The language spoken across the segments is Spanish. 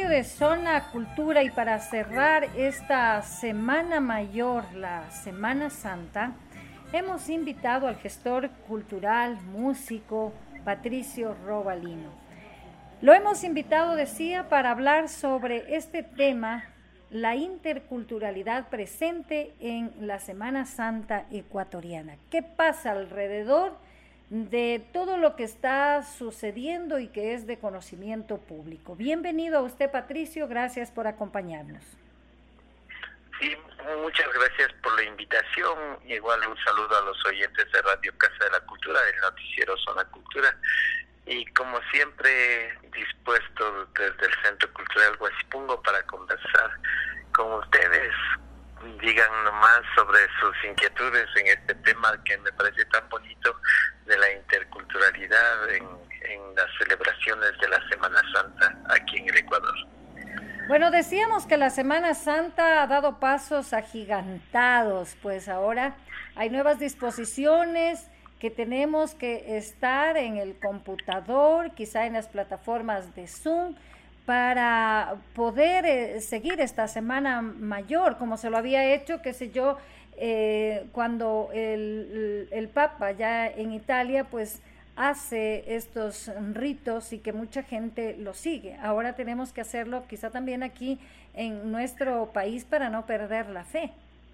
medio de Zona Cultura y para cerrar esta Semana Mayor, la Semana Santa, hemos invitado al gestor cultural, músico, Patricio Robalino. Lo hemos invitado, decía, para hablar sobre este tema, la interculturalidad presente en la Semana Santa ecuatoriana. ¿Qué pasa alrededor de todo lo que está sucediendo y que es de conocimiento público? Bienvenido a usted, Patricio, gracias por acompañarnos. Sí, muchas gracias por la invitación. Igual un saludo a los oyentes de Radio Casa de la Cultura, del noticiero Zona Cultura. Y como siempre, dispuesto desde el Centro Cultural Guasipungo para conversar con ustedes. Digan nomás sobre sus inquietudes en este tema que me parece tan bonito de la interculturalidad en las celebraciones de la Semana Santa aquí en el Ecuador. Bueno, decíamos que la Semana Santa ha dado pasos agigantados, pues ahora hay nuevas disposiciones que tenemos que estar en el computador, quizá en las plataformas de Zoom, para poder seguir esta Semana Mayor, como se lo había hecho, qué sé yo, cuando el Papa ya en Italia, pues hace estos ritos y que mucha gente lo sigue. Ahora tenemos que hacerlo quizá también aquí en nuestro país para no perder la fe.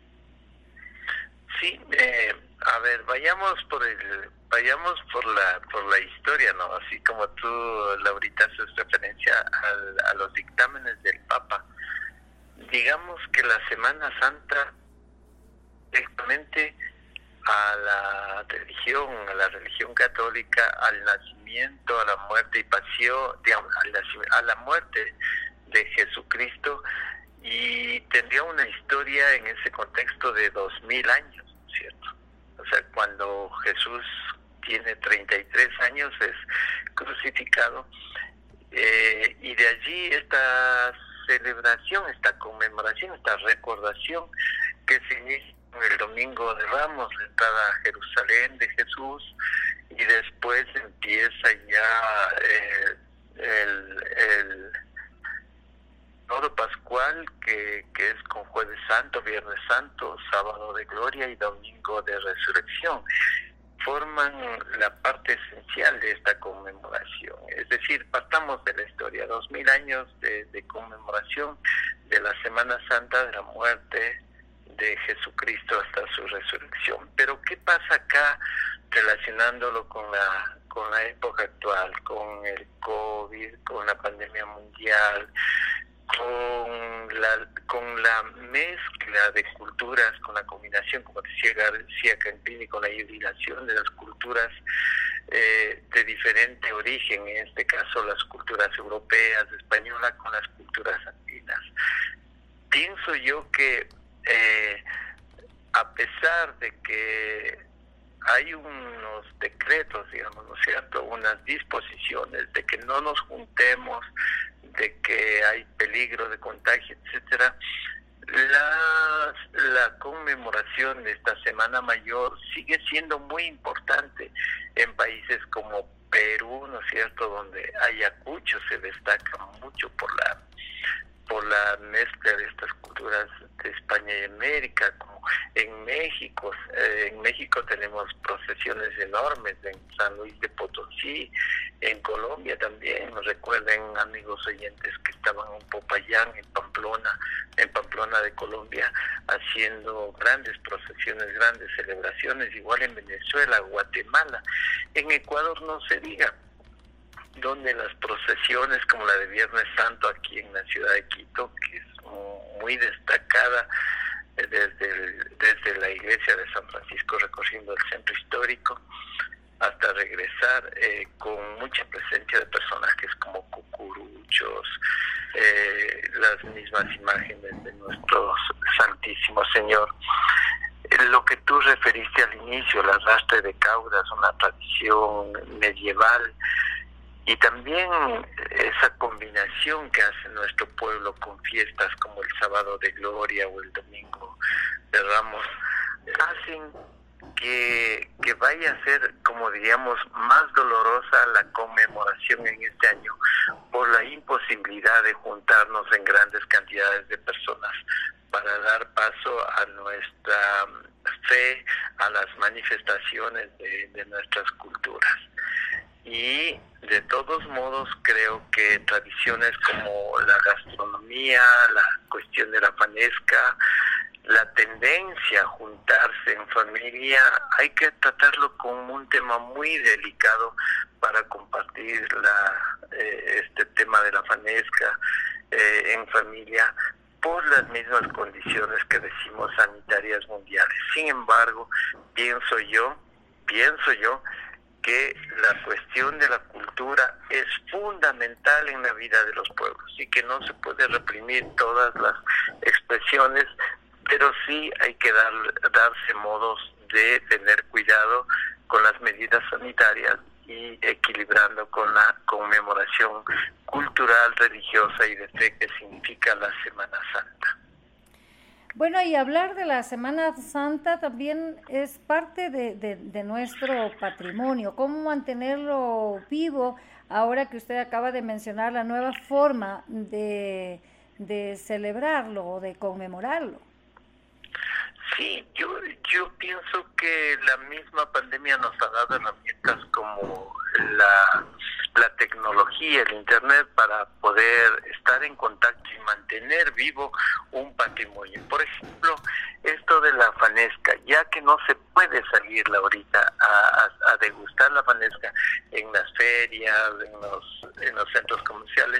Sí, a ver, vayamos por la historia, ¿no? Así como tú, Laurita, haces referencia a los dictámenes del Papa. Digamos que la Semana Santa directamente a la religión católica, al nacimiento, a la muerte y pasión, digamos, a la muerte de Jesucristo, y tendría una historia en ese contexto de 2000 años, ¿cierto? O sea, cuando Jesús tiene 33 años, es crucificado, y de allí esta celebración, esta conmemoración, esta recordación que se inicia el Domingo de Ramos, la entrada a Jerusalén de Jesús, y después empieza ya el Nodo Pascual, que es con Jueves Santo, Viernes Santo, Sábado de Gloria y Domingo de Resurrección. Forman la parte esencial de esta conmemoración. Es decir, partamos de la historia, 2000 años de conmemoración de la Semana Santa, de la muerte de Jesucristo hasta su resurrección. Pero ¿qué pasa acá relacionándolo con la época actual, con el COVID, con la pandemia mundial, con la mezcla de culturas, con la combinación, como decía García Campini, con la hibridación de las culturas de diferente origen, en este caso las culturas europeas, españolas, con las culturas andinas? Pienso yo que a pesar de que hay unos decretos, digamos, ¿no es cierto?, unas disposiciones de que no nos juntemos, de que hay peligro de contagio, etcétera, la conmemoración de esta Semana Mayor sigue siendo muy importante en países como Perú, ¿no es cierto?, donde Ayacucho se destaca mucho por la mezcla de estas culturas de España y América, como en México. En México tenemos procesiones enormes en San Luis de Potosí, en Colombia también. Nos recuerden, amigos oyentes, que estaban en Popayán, en Pamplona de Colombia, haciendo grandes procesiones, grandes celebraciones, igual en Venezuela, Guatemala. En Ecuador no se diga, donde las procesiones como la de Viernes Santo aquí en la ciudad de Quito, que es muy destacada desde la iglesia de San Francisco, recorriendo el centro histórico hasta regresar, con mucha presencia de personajes como cucuruchos, las mismas imágenes de nuestro Santísimo Señor. Lo que tú referiste al inicio, el arrastre de caudas, una tradición medieval, y también esa combinación que hace nuestro pueblo con fiestas como el Sábado de Gloria o el Domingo de Ramos, hacen que que vaya a ser, como diríamos, más dolorosa la conmemoración en este año por la imposibilidad de juntarnos en grandes cantidades de personas para dar paso a nuestra fe, a las manifestaciones de nuestras culturas. Y de todos modos creo que tradiciones como la gastronomía, la cuestión de la fanesca, la tendencia a juntarse en familia, hay que tratarlo como un tema muy delicado para compartir este tema de la fanesca en familia, por las mismas condiciones que decimos sanitarias mundiales. Sin embargo, pienso yo que la cuestión de la cultura es fundamental en la vida de los pueblos y que no se puede reprimir todas las expresiones, pero sí hay que darse modos de tener cuidado con las medidas sanitarias y equilibrando con la conmemoración cultural, religiosa y de fe que significa la Semana Santa. Bueno, y hablar de la Semana Santa también es parte de nuestro patrimonio. ¿Cómo mantenerlo vivo ahora que usted acaba de mencionar la nueva forma de celebrarlo o de conmemorarlo? Sí, yo pienso que la misma pandemia nos ha dado herramientas como la tecnología, el internet, para poder estar en contacto y mantener vivo un patrimonio. Por ejemplo, esto de la fanesca, ya que no se puede salir ahorita a degustar la fanesca en las ferias, en los centros comerciales,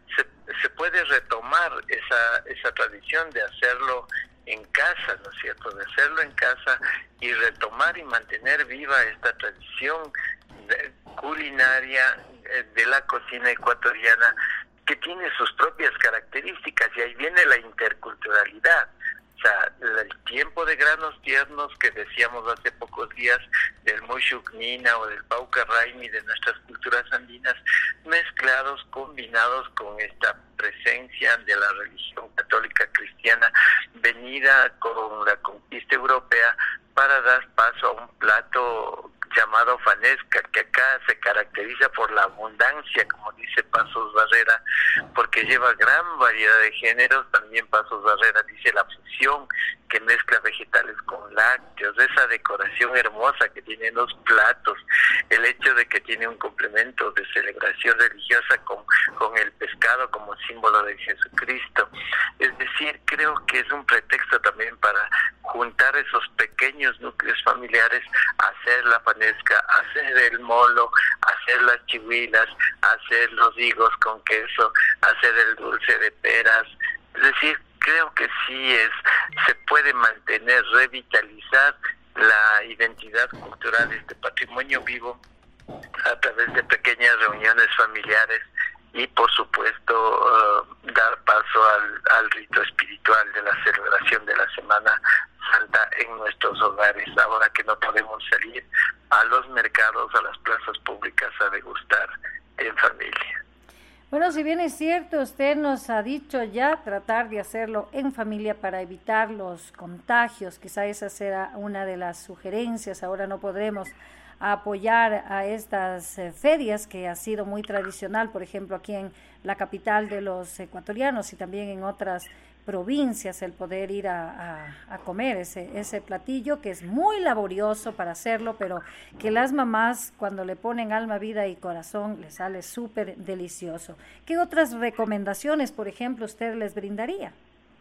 se puede retomar esa tradición de hacerlo en casa, ¿no es cierto?, de hacerlo en casa y retomar y mantener viva esta tradición culinaria de la cocina ecuatoriana, que tiene sus propias características, y ahí viene la interculturalidad. O sea, el tiempo de granos tiernos que decíamos hace pocos días, del Muishucnina o del Paucarraimi, de nuestras culturas andinas, mezclados, combinados con esta presencia de la religión católica cristiana venida con la conquista europea para dar paso a un plato llamado fanesca, que acá se caracteriza por la abundancia, como dice Pasos Barrera, porque lleva gran variedad de géneros. También Pasos Barrera dice la fusión que mezcla vegetales con lácteos, esa decoración hermosa que tienen los platos, el hecho de que tiene un complemento de celebración religiosa con el pescado como símbolo de Jesucristo. Es decir, creo que es un pretexto también para juntar esos pequeños núcleos familiares, hacer la fanesca, hacer el molo, hacer las chihuilas, hacer los higos con queso, hacer el dulce de peras. Es decir, creo que sí se puede mantener, revitalizar la identidad cultural, este patrimonio vivo, a través de pequeñas reuniones familiares y, por supuesto, dar paso al rito espiritual de la celebración de la Semana Santa en nuestros hogares, ahora que no podemos salir a los mercados, a las plazas públicas a degustar en familia. Bueno, si bien es cierto, usted nos ha dicho ya tratar de hacerlo en familia para evitar los contagios, quizá esa será una de las sugerencias. Ahora no podremos apoyar a estas ferias, que ha sido muy tradicional, por ejemplo, aquí en la capital de los ecuatorianos y también en otras provincias, el poder ir a comer ese platillo, que es muy laborioso para hacerlo, pero que las mamás, cuando le ponen alma, vida y corazón, les sale súper delicioso. ¿Qué otras recomendaciones, por ejemplo, usted les brindaría?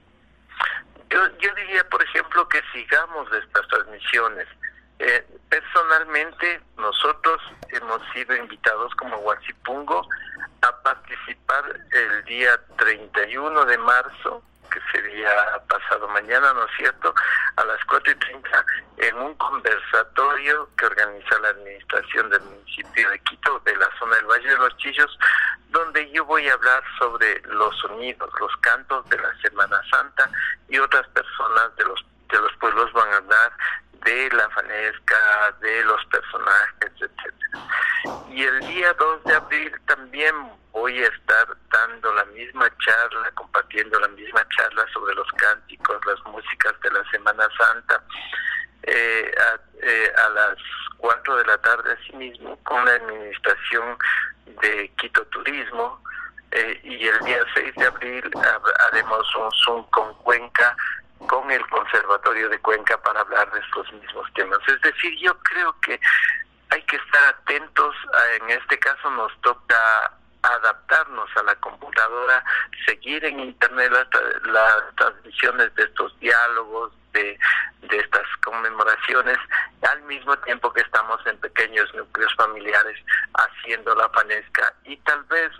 Yo diría, por ejemplo, que sigamos estas transmisiones. Personalmente, nosotros hemos sido invitados como Huasipungo a participar el día 31 de marzo, que sería pasado mañana, ¿no es cierto?, a las 4:30, en un conversatorio que organiza la administración del municipio de Quito, de la zona del Valle de los Chillos, donde yo voy a hablar sobre los sonidos, los cantos de la Semana Santa, y otras personas de los pueblos van a hablar de la fanesca, de los personajes, etcétera. Y el día 2 de abril también voy a estar dando la misma charla, compartiendo la misma charla sobre los cánticos, las músicas de la Semana Santa, a las 4 de la tarde, asimismo, con la administración de Quito Turismo, y el día 6 de abril haremos un Zoom con Cuenca, con el Conservatorio de Cuenca, para hablar de estos mismos temas. Es decir, yo creo que hay que estar atentos. En este caso nos toca adaptarnos a la computadora, seguir en internet las transmisiones de estos diálogos, de estas conmemoraciones, al mismo tiempo que estamos en pequeños núcleos familiares haciendo la panesca y tal vez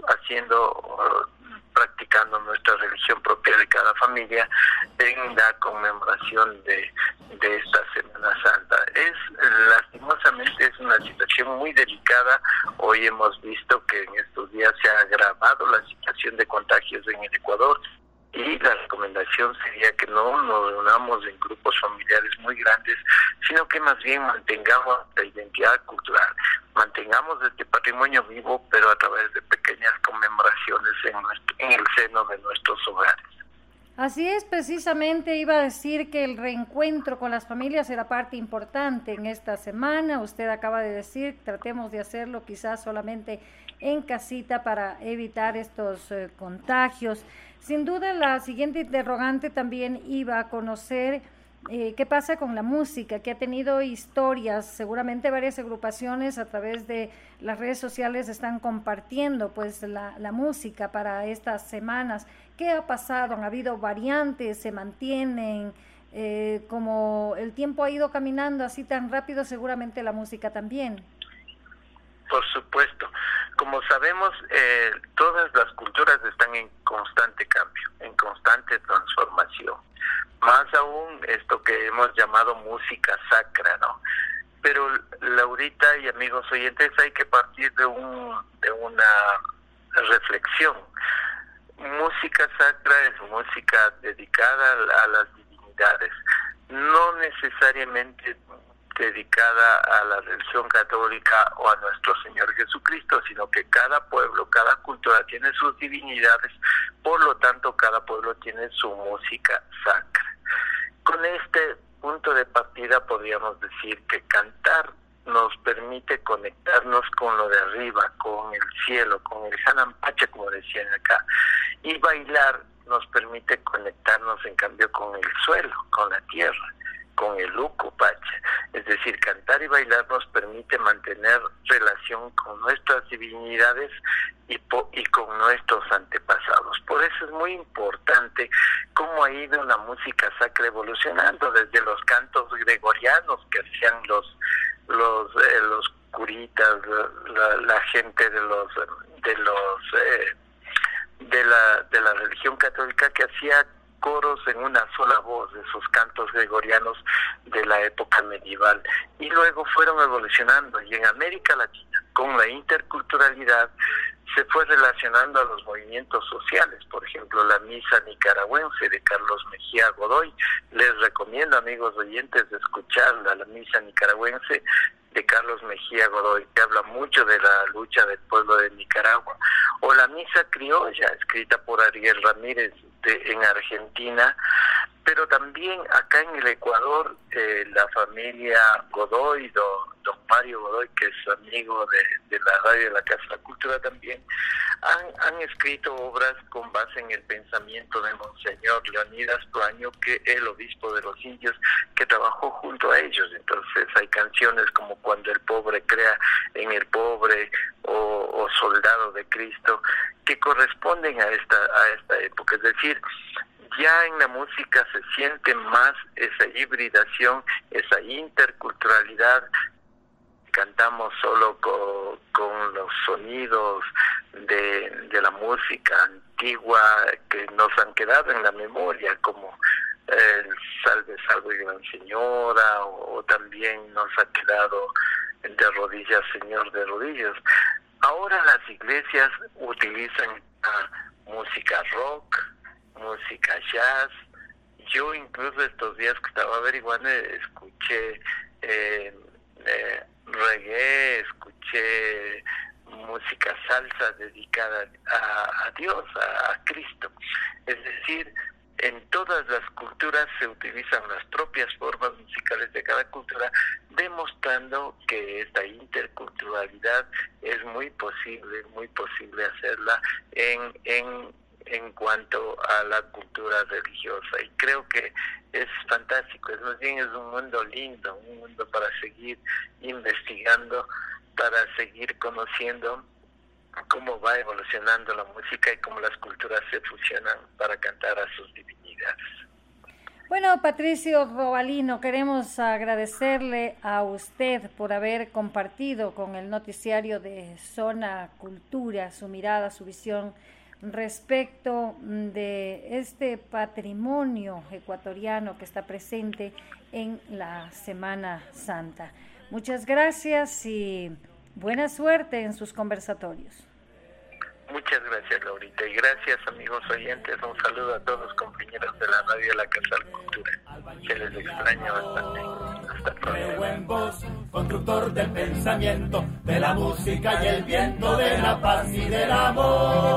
practicando nuestra religión propia de cada familia en la conmemoración de esta Semana Santa. Lastimosamente es una situación muy delicada. Hoy hemos visto que en estos días se ha agravado la situación de contagios en el Ecuador, y la recomendación sería que no nos reunamos en grupos familiares muy grandes, sino que más bien mantengamos la identidad cultural, mantengamos este patrimonio vivo, pero a través de pequeñas conmemoraciones en el seno de nuestros hogares. Así es, precisamente iba a decir que el reencuentro con las familias era parte importante en esta semana. Usted acaba de decir, tratemos de hacerlo quizás solamente en casita para evitar estos contagios. Sin duda, la siguiente interrogante también iba a conocer qué pasa con la música, que ha tenido historias. Seguramente varias agrupaciones a través de las redes sociales están compartiendo pues la música para estas semanas. ¿Qué ha pasado? ¿Han habido variantes? ¿Se mantienen? Como el tiempo ha ido caminando así tan rápido, seguramente la música también. Por supuesto. Como sabemos, todas las culturas están en constante cambio, en constante transformación. Más aún esto que hemos llamado música sacra, ¿no? Pero, Laurita y amigos oyentes, hay que partir de una reflexión. Música sacra es música dedicada a las divinidades, no necesariamente dedicada a la religión católica o a nuestro Señor Jesucristo, sino que cada pueblo, cada cultura tiene sus divinidades, por lo tanto cada pueblo tiene su música sacra. Con este punto de partida podríamos decir que cantar nos permite conectarnos con lo de arriba, con el cielo, con el Hanampacha, como decían acá, y bailar nos permite conectarnos en cambio con el suelo, con la tierra, con el Ucupacha. Es decir, cantar y bailar nos permite mantener relación con nuestras divinidades y con nuestros antepasados. Por eso es muy importante cómo ha ido la música sacra evolucionando, desde los cantos gregorianos que hacían los curitas, la gente de la religión católica, que hacía coros en una sola voz de esos cantos gregorianos de la época medieval, y luego fueron evolucionando, y en América Latina, con la interculturalidad, se fue relacionando a los movimientos sociales. Por ejemplo, la misa nicaragüense de Carlos Mejía Godoy. Les recomiendo, amigos oyentes, escucharla, la misa nicaragüense de Carlos Mejía Godoy, que habla mucho de la lucha del pueblo de Nicaragua. O la misa criolla, escrita por Ariel Ramírez en Argentina. Pero también acá en el Ecuador, la familia Godoy, don Mario Godoy, que es amigo de la radio de la Casa de la Cultura también, han escrito obras con base en el pensamiento de Monseñor Leonidas Proaño, que es el obispo de los indios, que trabajó junto a ellos. Entonces hay canciones como Cuando el pobre crea en el pobre, o Soldado de Cristo, que corresponden a esta época. Es decir, ya en la música se siente más esa hibridación, esa interculturalidad. Cantamos solo con los sonidos de la música antigua que nos han quedado en la memoria, como el Salve, Salve Gran Señora, o también nos ha quedado De rodillas, Señor, de rodillas. Ahora las iglesias utilizan música rock, música jazz. Yo incluso estos días que estaba averiguando escuché reggae, escuché música salsa dedicada a Dios, a Cristo. Es decir, en todas las culturas se utilizan las propias formas musicales de cada cultura demostrando que esta interculturalidad es muy posible hacerla en cuanto a la cultura religiosa. Y creo que es fantástico, más bien es un mundo lindo, un mundo para seguir investigando, para seguir conociendo cómo va evolucionando la música y cómo las culturas se fusionan para cantar a sus divinidades. Bueno, Patricio Robalino, queremos agradecerle a usted por haber compartido con el noticiario de Zona Cultura su mirada, su visión respecto de este patrimonio ecuatoriano que está presente en la Semana Santa. Muchas gracias y buena suerte en sus conversatorios. Muchas gracias, Laurita, y gracias, amigos oyentes. Un saludo a todos los compañeros de la radio La Casa de la Cultura. Se les extraña bastante. Hasta pronto. Buen voz, constructor del pensamiento, de la música y el viento, de la paz y del amor.